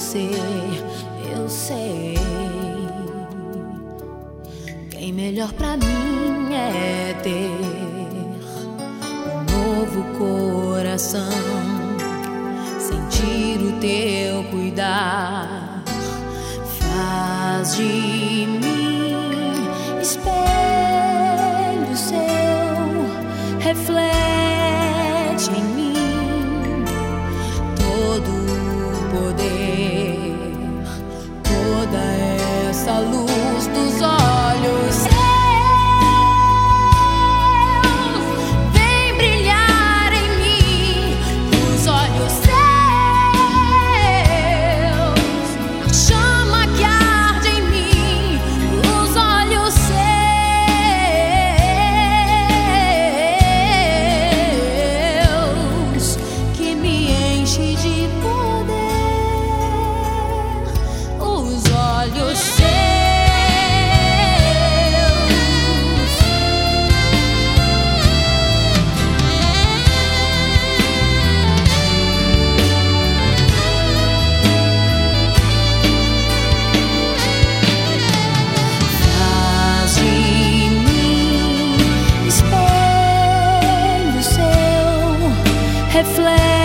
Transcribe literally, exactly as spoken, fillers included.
você, eu sei. Bem melhor pra mim é ter um novo coração, sentir o teu cuidar. Faz de mim espelho seu, reflete em mim todo o poder, toda essa luz dos olhos seus. Vem brilhar em mim os olhos seus, a chama que arde em mim os olhos seus, que me enche de poder, os olhos seus. Faz de mim espelho seu, reflete